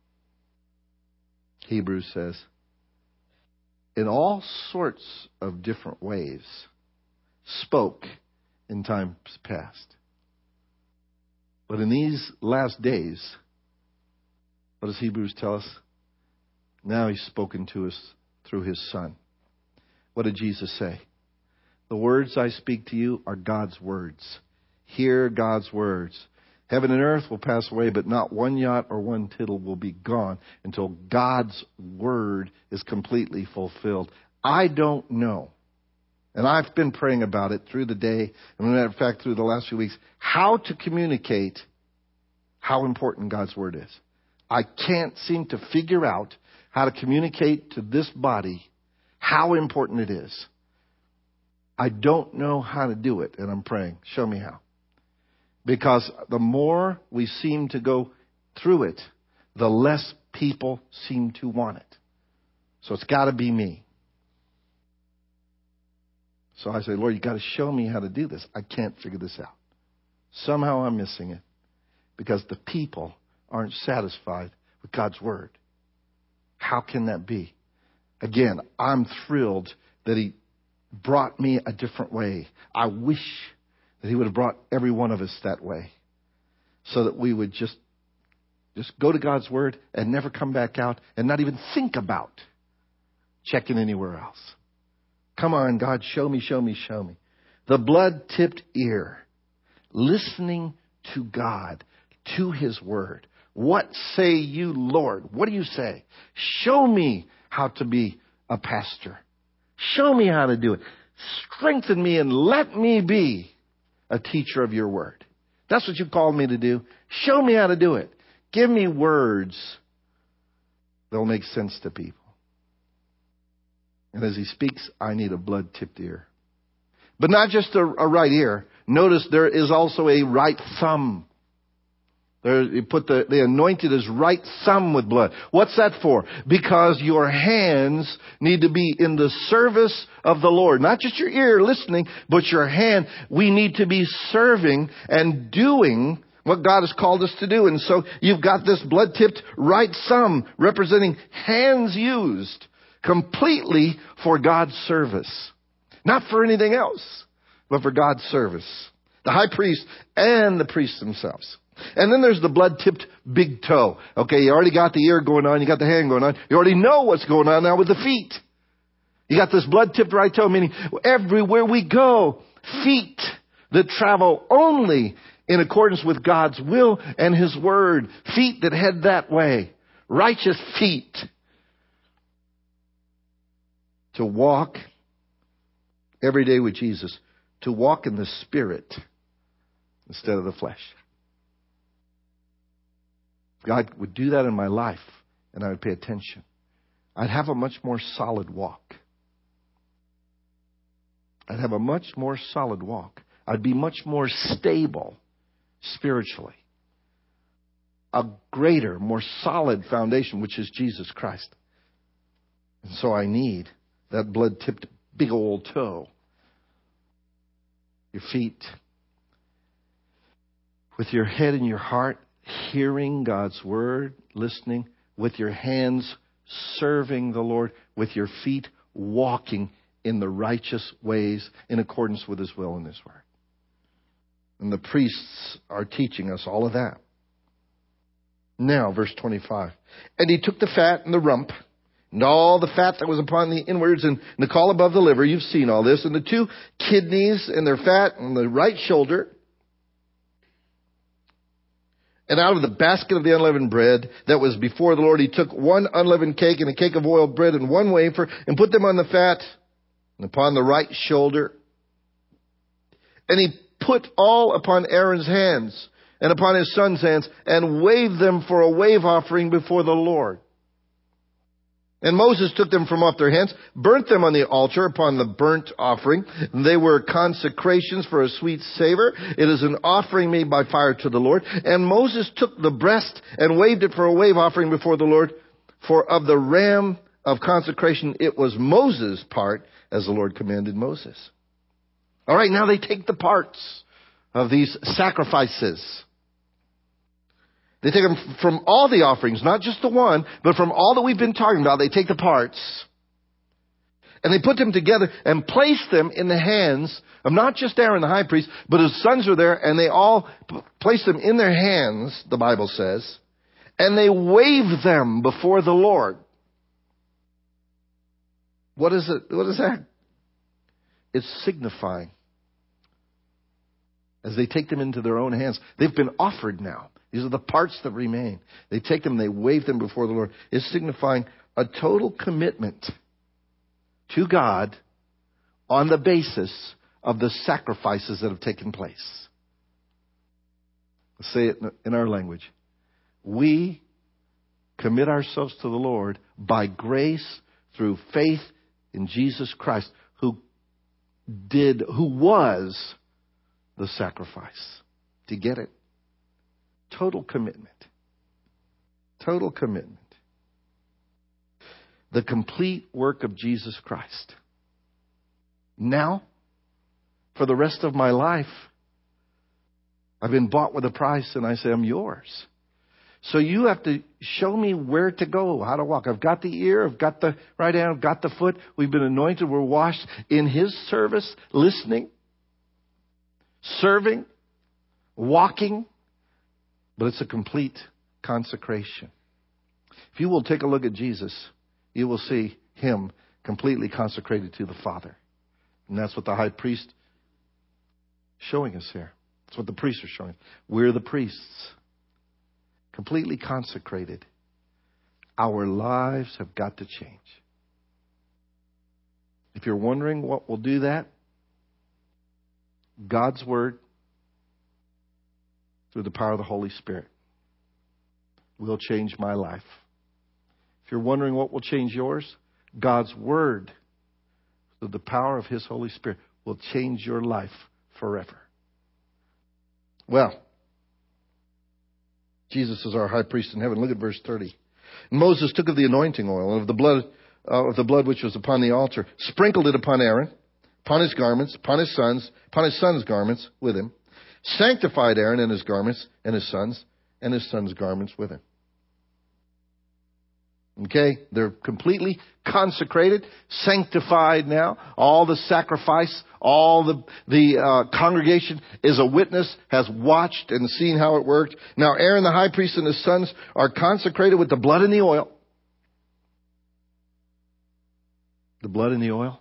Hebrews says, in all sorts of different ways, spoke in times past. But in these last days, what does Hebrews tell us? Now He's spoken to us through His Son. What did Jesus say? The words I speak to you are God's words. Hear God's words. Heaven and earth will pass away, but not one jot or one tittle will be gone until God's word is completely fulfilled. I don't know. And I've been praying about it through the day, and as a matter of fact, through the last few weeks, how to communicate how important God's word is. I can't seem to figure out how to communicate to this body how important it is. I don't know how to do it, and I'm praying. Show me how. Because the more we seem to go through it, the less people seem to want it. So it's got to be me. So I say, Lord, you got to show me how to do this. I can't figure this out. Somehow I'm missing it because the people aren't satisfied with God's word. How can that be? Again, I'm thrilled that He brought me a different way. I wish that He would have brought every one of us that way so that we would just go to God's word and never come back out and not even think about checking anywhere else. Come on, God, show me, show me, show me. The blood-tipped ear, listening to God, to His word. What say you, Lord? What do you say? Show me how to be a pastor. Show me how to do it. Strengthen me and let me be a teacher of your word. That's what you called me to do. Show me how to do it. Give me words that will make sense to people. And as He speaks, I need a blood-tipped ear. But not just a right ear. Notice there is also a right thumb. They anointed His right thumb with blood. What's that for? Because your hands need to be in the service of the Lord. Not just your ear listening, but your hand. We need to be serving and doing what God has called us to do. And so you've got this blood-tipped right thumb representing hands used completely for God's service. Not for anything else, but for God's service. The high priest and the priests themselves. And then there's the blood-tipped big toe. Okay, you already got the ear going on. You got the hand going on. You already know what's going on now with the feet. You got this blood-tipped right toe, meaning everywhere we go, feet that travel only in accordance with God's will and His Word. Feet that head that way. Righteous feet. To walk every day with Jesus. To walk in the Spirit instead of the flesh. God would do that in my life, and I would pay attention. I'd have a much more solid walk. I'd have a much more solid walk. I'd be much more stable spiritually. A greater, more solid foundation, which is Jesus Christ. And so I need that blood-tipped big old toe. Your feet. With your head and your heart, hearing God's Word, listening. With your hands, serving the Lord. With your feet, walking in the righteous ways in accordance with His will and His Word. And the priests are teaching us all of that. Now, verse 25. And he took the fat and the rump, and all the fat that was upon the inwards, and the caul above the liver. You've seen all this. And the 2 kidneys and their fat on the right shoulder. And out of the basket of the unleavened bread that was before the Lord, he took 1 unleavened cake and a cake of oiled bread and 1 wafer, and put them on the fat and upon the right shoulder. And he put all upon Aaron's hands and upon his son's hands, and waved them for a wave offering before the Lord. And Moses took them from off their hands, burnt them on the altar upon the burnt offering. They were consecrations for a sweet savor. It is an offering made by fire to the Lord. And Moses took the breast and waved it for a wave offering before the Lord. For of the ram of consecration, it was Moses' part, as the Lord commanded Moses. All right, now they take the parts of these sacrifices. They take them from all the offerings, not just the one, but from all that we've been talking about. They take the parts and they put them together and place them in the hands of not just Aaron the high priest, but his sons are there, and they all place them in their hands, the Bible says, and they wave them before the Lord. What is it? What is that? It's signifying. As they take them into their own hands, they've been offered now. These are the parts that remain. They take them, they wave them before the Lord. It's signifying a total commitment to God on the basis of the sacrifices that have taken place. Let's say it in our language. We commit ourselves to the Lord by grace through faith in Jesus Christ, who was the sacrifice. Do you get it? Total commitment. Total commitment. The complete work of Jesus Christ. Now, for the rest of my life, I've been bought with a price, and I say, I'm yours. So you have to show me where to go, how to walk. I've got the ear, I've got the right hand, I've got the foot. We've been anointed, we're washed in His service, listening, serving, walking. But it's a complete consecration. If you will take a look at Jesus, you will see Him completely consecrated to the Father. And that's what the high priest showing us here. That's what the priests are showing. We're the priests. Completely consecrated. Our lives have got to change. If you're wondering what will do that, God's Word, through the power of the Holy Spirit, will change my life. If you're wondering what will change yours, God's Word, through the power of His Holy Spirit, will change your life forever. Well, Jesus is our high priest in heaven. Look at verse 30. Moses took of the anointing oil and of the blood which was upon the altar, sprinkled it upon Aaron, upon his garments, upon his sons' garments with him. sanctified Aaron and his garments and his sons' garments with him. Okay, they're completely consecrated, sanctified now. All the sacrifice, all the congregation is a witness, has watched and seen how it worked. Now Aaron the high priest and his sons are consecrated with the blood and the oil. The blood and the oil.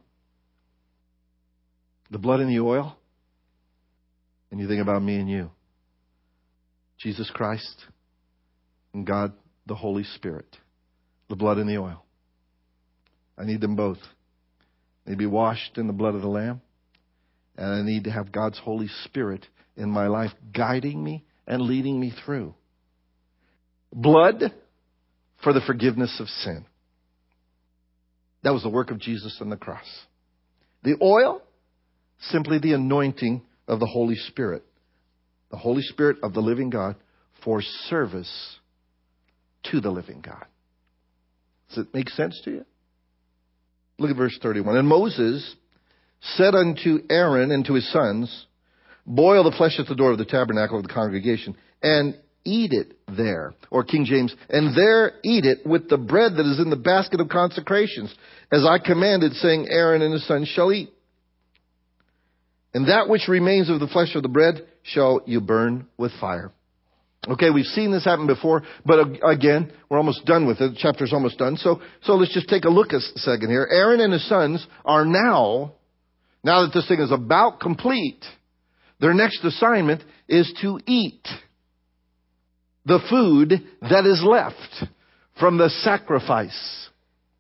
The blood and the oil. And you think about me and you. Jesus Christ and God the Holy Spirit. The blood and the oil. I need them both. They be washed in the blood of the Lamb. And I need to have God's Holy Spirit in my life guiding me and leading me through. Blood for the forgiveness of sin. That was the work of Jesus on the cross. The oil, simply the anointing of the Holy Spirit. The Holy Spirit of the living God for service to the living God. Does it make sense to you? Look at verse 31. And Moses said unto Aaron and to his sons, boil the flesh at the door of the tabernacle of the congregation, and eat it there. Or King James, and there eat it with the bread that is in the basket of consecrations, as I commanded, saying, Aaron and his sons shall eat. And that which remains of the flesh of the bread shall you burn with fire. Okay, we've seen this happen before, but again, we're almost done with it. The chapter's almost done. So let's just take a look a second here. Aaron and his sons are now that this thing is about complete, their next assignment is to eat the food that is left from the sacrifice.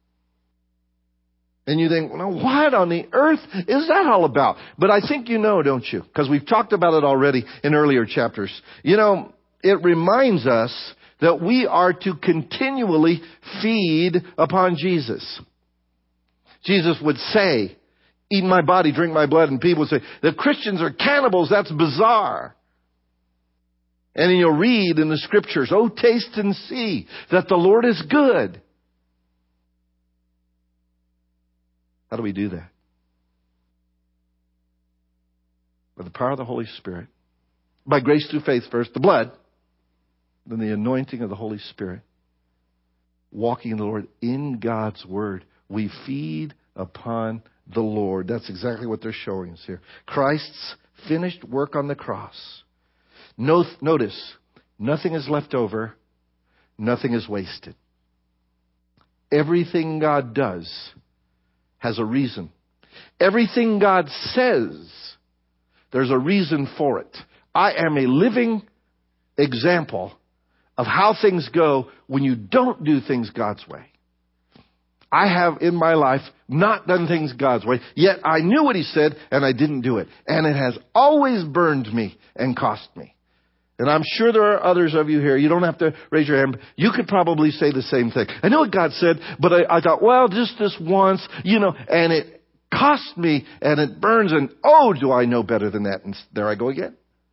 And you think, well, what on the earth is that all about? But I think you know, don't you? Because we've talked about it already in earlier chapters. You know, it reminds us that we are to continually feed upon Jesus. Jesus would say, eat my body, drink my blood. And people would say, the Christians are cannibals. That's bizarre. And then you'll read in the scriptures, oh, taste and see that the Lord is good. How do we do that? By the power of the Holy Spirit. By grace through faith first, the blood. Then the anointing of the Holy Spirit. Walking in the Lord in God's Word. We feed upon the Lord. That's exactly what they're showing us here. Christ's finished work on the cross. Notice, nothing is left over. Nothing is wasted. Everything God does has a reason. Everything God says, there's a reason for it. I am a living example of how things go when you don't do things God's way. I have in my life not done things God's way, yet I knew what He said and I didn't do it. And it has always burned me and cost me. And I'm sure there are others of you here. You don't have to raise your hand. You could probably say the same thing. I know what God said, but I thought, well, just this once, and it cost me and it burns, and oh, do I know better than that? And there I go again.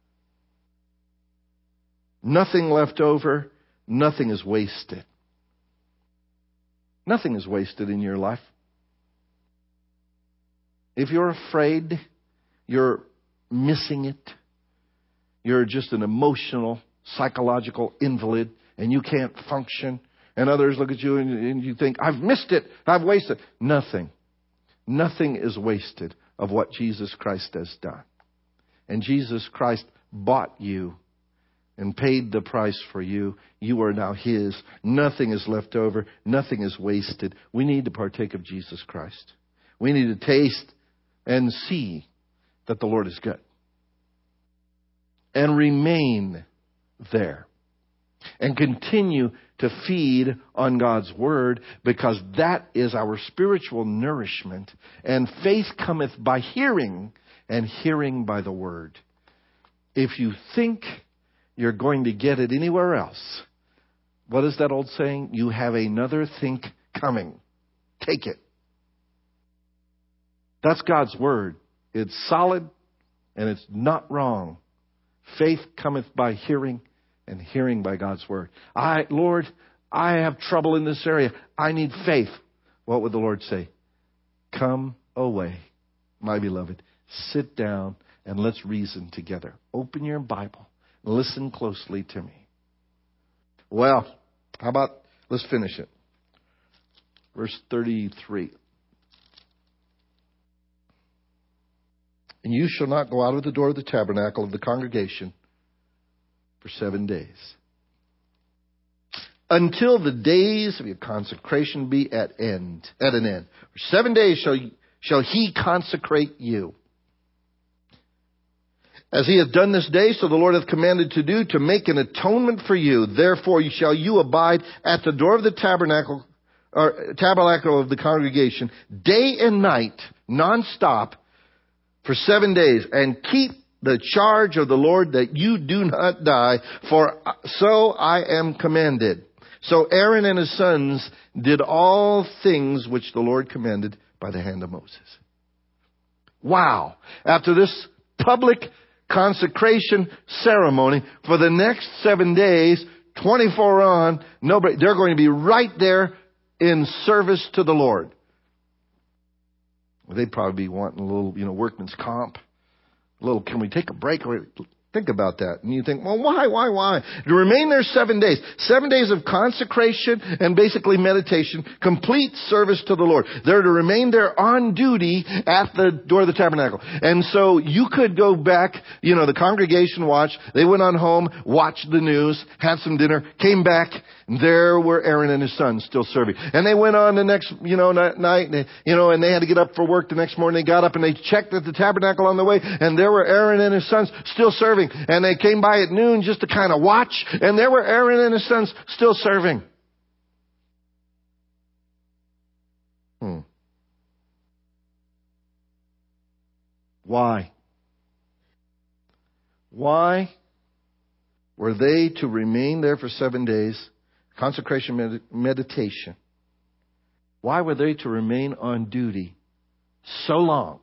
Nothing left over. Nothing is wasted. Nothing is wasted in your life. If you're afraid, you're missing it. You're just an emotional, psychological invalid, and you can't function. And others look at you and you think, I've missed it. I've wasted. Nothing. Nothing is wasted of what Jesus Christ has done. And Jesus Christ bought you and paid the price for you. You are now His. Nothing is left over. Nothing is wasted. We need to partake of Jesus Christ. We need to taste and see that the Lord is good. And remain there. And continue to feed on God's Word, because that is our spiritual nourishment. And faith cometh by hearing, and hearing by the Word. If you think you're going to get it anywhere else, what is that old saying? You have another think coming. Take it. That's God's Word. It's solid and it's not wrong. Faith cometh by hearing, and hearing by God's Word. Lord, I have trouble in this area. I need faith. What would the Lord say? Come away, my beloved. Sit down and let's reason together. Open your Bible. Listen closely to me. Well, how about, let's finish it. Verse 33. And you shall not go out of the door of the tabernacle of the congregation for 7 days, until the days of your consecration be at an end. For 7 days shall he consecrate you, as he hath done this day, so the Lord hath commanded to do, to make an atonement for you. Therefore shall you abide at the door of the tabernacle of the congregation, day and night, nonstop, for 7 days, and keep the charge of the Lord, that you do not die, for so I am commanded. So Aaron and his sons did all things which the Lord commanded by the hand of Moses. Wow. After this public consecration ceremony, for the next 7 days, 24 on, nobody, they're going to be right there in service to the Lord. They'd probably be wanting a little, workman's comp. A little, can we take a break? Think about that. And you think, well, why? To remain there 7 days. 7 days of consecration and basically meditation, complete service to the Lord. They're to remain there on duty at the door of the tabernacle. And so you could go back, the congregation watched. They went on home, watched the news, had some dinner, came back, and there were Aaron and his sons still serving. And they went on the next, night, and they had to get up for work the next morning. They got up and they checked at the tabernacle on the way, and there were Aaron and his sons still serving. And they came by at noon just to kind of watch, and there were Aaron and his sons still serving. Why? Why were they to remain there for 7 days? Consecration meditation. Why were they to remain on duty so long?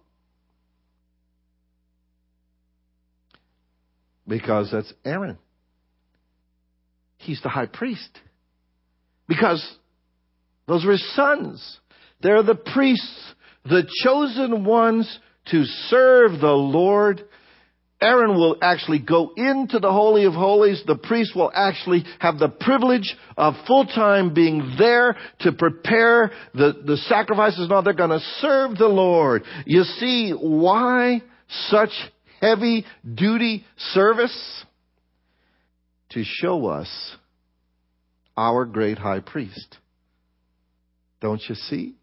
Because that's Aaron. He's the high priest. Because those were his sons. They're the priests, the chosen ones to serve the Lord. Aaron will actually go into the Holy of Holies. The priest will actually have the privilege of full-time being there to prepare the sacrifices and all. They're going to serve the Lord. You see why such heavy duty service? To show us our great high priest. Don't you see?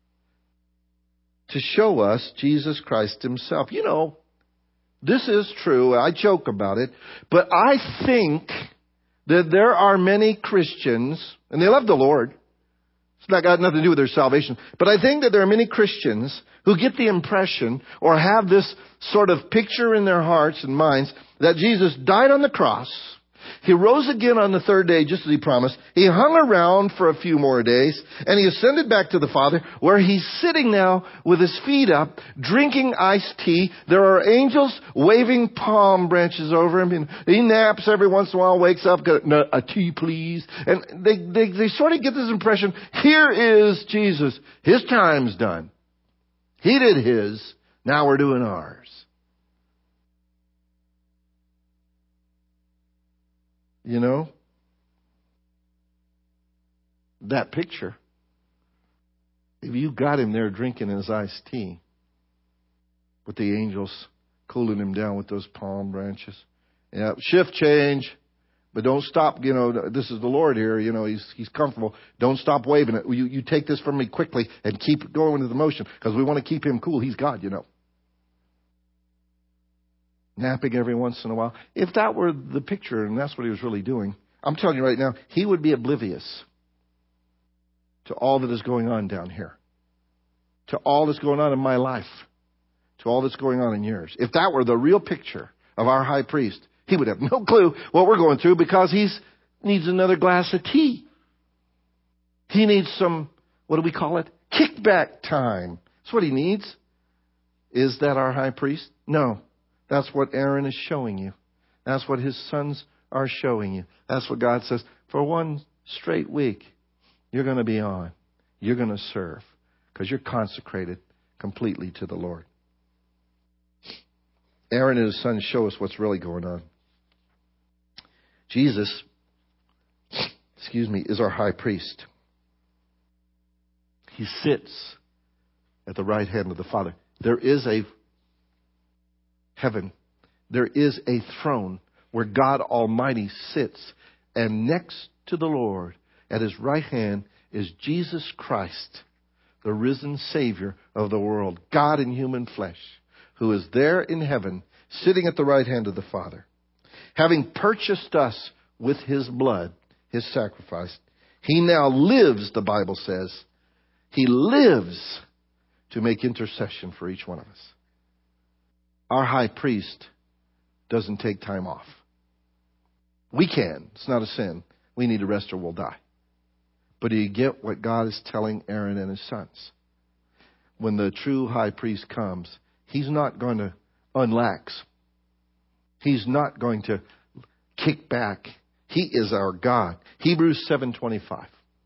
To show us Jesus Christ himself. This is true. I joke about it. But I think that there are many Christians, and they love the Lord. It's not got nothing to do with their salvation. But I think that there are many Christians who get the impression or have this sort of picture in their hearts and minds that Jesus died on the cross. He rose again on the third day, just as he promised. He hung around for a few more days, and he ascended back to the Father, where he's sitting now with his feet up, drinking iced tea. There are angels waving palm branches over him, and he naps every once in a while, wakes up, got a tea, please. And they sort of get this impression, here is Jesus. His time's done. He did his. Now we're doing ours. That picture, if you got him there drinking his iced tea with the angels cooling him down with those palm branches. Yeah, shift change, but don't stop. This is the Lord here. He's comfortable. Don't stop waving it. You take this from me quickly and keep going with the motion, because we want to keep him cool. He's God, Napping every once in a while. If that were the picture and that's what he was really doing, I'm telling you right now, he would be oblivious to all that is going on down here, to all that's going on in my life, to all that's going on in yours. If that were the real picture of our high priest, he would have no clue what we're going through, because he needs another glass of tea. He needs some, what do we call it? Kickback time. That's what he needs. Is that our high priest? No. That's what Aaron is showing you. That's what his sons are showing you. That's what God says. For one straight week, you're going to be on. You're going to serve, because you're consecrated completely to the Lord. Aaron and his sons show us what's really going on. Jesus, is our high priest. He sits at the right hand of the Father. There is a heaven. There is a throne where God Almighty sits. And next to the Lord, at His right hand, is Jesus Christ, the risen Savior of the world, God in human flesh, who is there in heaven, sitting at the right hand of the Father. Having purchased us with His blood, His sacrifice, He now lives, the Bible says. He lives to make intercession for each one of us. Our high priest doesn't take time off. We can. It's not a sin. We need to rest or we'll die. But do you get what God is telling Aaron and his sons? When the true high priest comes, he's not going to unlax. He's not going to kick back. He is our God. Hebrews 7:25.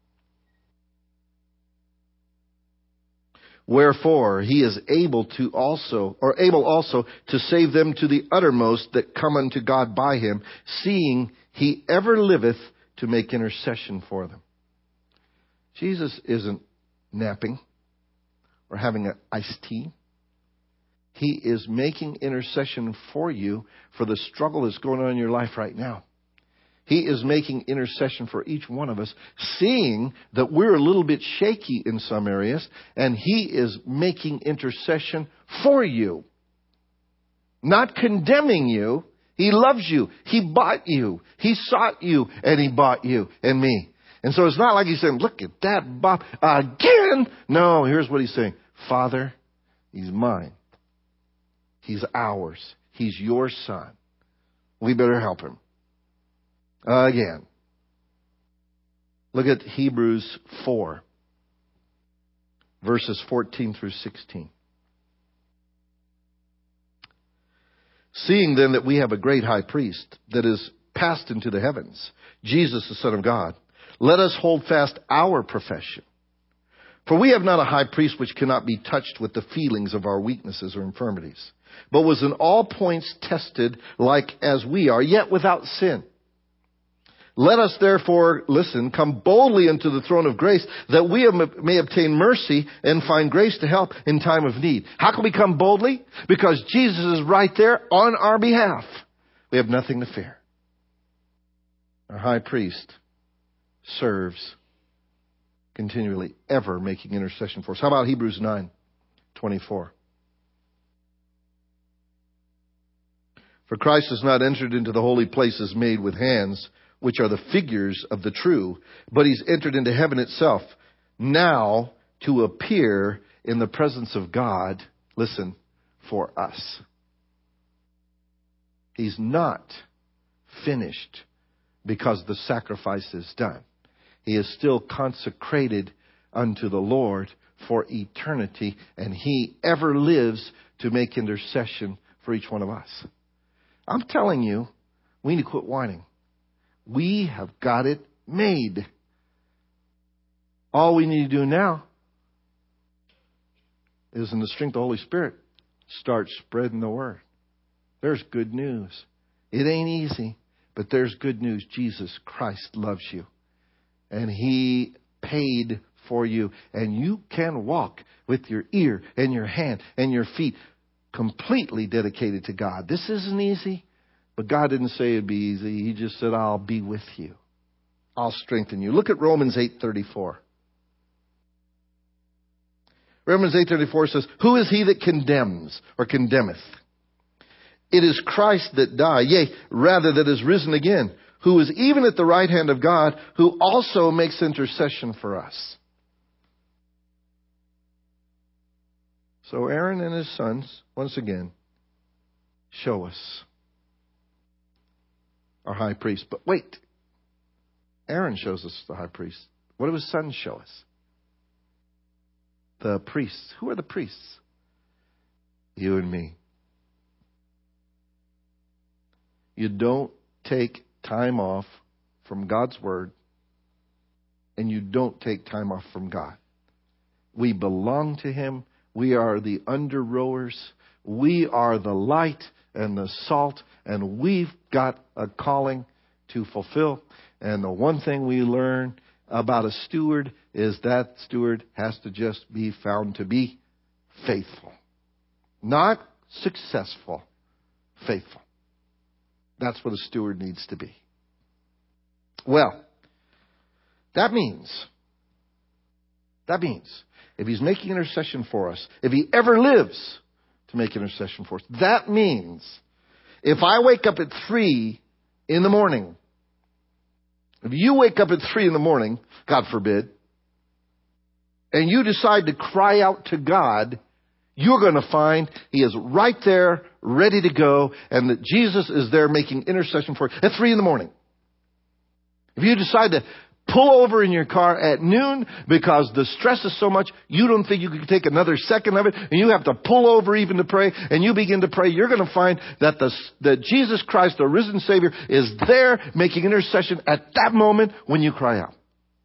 Wherefore he is able also to save them to the uttermost that come unto God by him, seeing he ever liveth to make intercession for them. Jesus isn't napping or having an iced tea. He is making intercession for you for the struggle that's going on in your life right now. He is making intercession for each one of us, seeing that we're a little bit shaky in some areas, and He is making intercession for you. Not condemning you. He loves you. He bought you. He sought you, and He bought you and me. And so it's not like He's saying, look at that Bob again. No, here's what He's saying. Father, He's mine. He's ours. He's your son. We better help him. Again. Look at Hebrews 4, verses 14 through 16. Seeing then that we have a great high priest that is passed into the heavens, Jesus the Son of God, let us hold fast our profession. For we have not a high priest which cannot be touched with the feelings of our weaknesses or infirmities, but was in all points tested like as we are, yet without sin. Let us therefore, come boldly into the throne of grace, that we may obtain mercy and find grace to help in time of need. How can we come boldly? Because Jesus is right there on our behalf. We have nothing to fear. Our high priest serves continually, ever making intercession for us. How about Hebrews 9:24? For Christ has not entered into the holy places made with hands, which are the figures of the true, but He's entered into heaven itself, now to appear in the presence of God, for us. He's not finished because the sacrifice is done. He is still consecrated unto the Lord for eternity, and He ever lives to make intercession for each one of us. I'm telling you, we need to quit whining. We have got it made. All we need to do now is, in the strength of the Holy Spirit, start spreading the word. There's good news. It ain't easy, but there's good news. Jesus Christ loves you. And He paid for you. And you can walk with your ear and your hand and your feet completely dedicated to God. This isn't easy. But God didn't say it'd be easy. He just said, I'll be with you. I'll strengthen you. Look at Romans 8:34. Romans 8:34 says, who is he that condemns or condemneth? It is Christ that died, yea, rather that is risen again, who is even at the right hand of God, who also makes intercession for us. So Aaron and his sons, once again, show us our high priest. But wait, Aaron shows us the high priest. What do his sons show us? The priests. Who are the priests? You and me. You don't take time off from God's word, and you don't take time off from God. We belong to Him. We are the under rowers. We are the light and the salt, and we've got a calling to fulfill. And the one thing we learn about a steward is that steward has to just be found to be faithful. Not successful, faithful. That's what a steward needs to be. Well, that means if he's making intercession for us, if he ever lives to make intercession for us, that means if I wake up at 3 in the morning, if you wake up at 3 in the morning, God forbid, and you decide to cry out to God, you're going to find He is right there, ready to go, and that Jesus is there making intercession for you at 3 in the morning. If you decide to pull over in your car at noon because the stress is so much, you don't think you can take another second of it, and you have to pull over even to pray, and you begin to pray, you're going to find that that Jesus Christ, the risen Savior, is there making intercession at that moment when you cry out.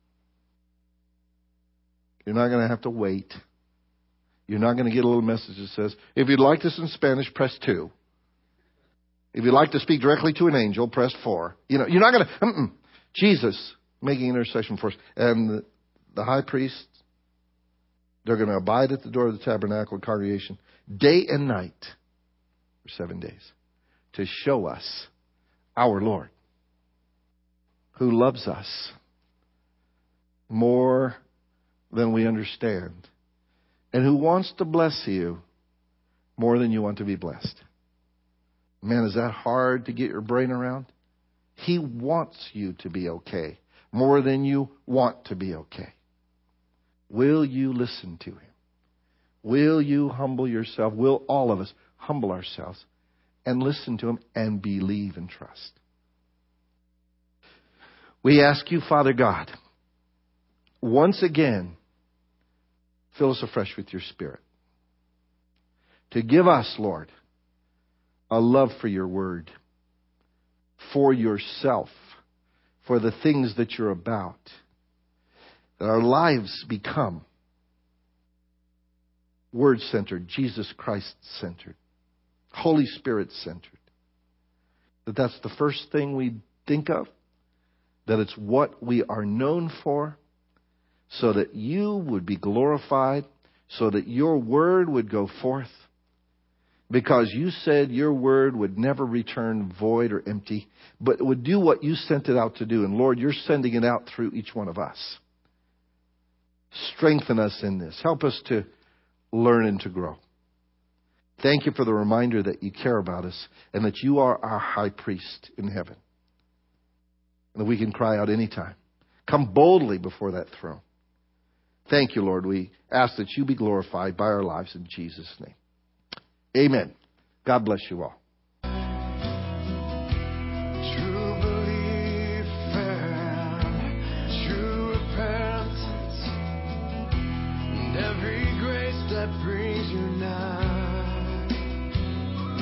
You're not going to have to wait. You're not going to get a little message that says, if you'd like this in Spanish, press 2. If you'd like to speak directly to an angel, press 4. You're not going to... Jesus making intercession for us. And the high priest, they're going to abide at the door of the tabernacle congregation day and night for 7 days to show us our Lord, who loves us more than we understand, and who wants to bless you more than you want to be blessed. Man, is that hard to get your brain around? He wants you to be okay more than you want to be okay. Will you listen to Him? Will you humble yourself? Will all of us humble ourselves and listen to Him and believe and trust? We ask you, Father God, once again, fill us afresh with your Spirit. To give us, Lord, a love for your word, for yourself, for the things that you're about. That our lives become Word-centered, Jesus Christ-centered, Holy Spirit-centered. That's the first thing we think of. That it's what we are known for, so that you would be glorified, so that your word would go forth. Because you said your word would never return void or empty, but it would do what you sent it out to do. And Lord, you're sending it out through each one of us. Strengthen us in this. Help us to learn and to grow. Thank you for the reminder that you care about us and that you are our high priest in heaven. And that we can cry out anytime. Come boldly before that throne. Thank you, Lord. We ask that you be glorified by our lives in Jesus' name. Amen. God bless you all.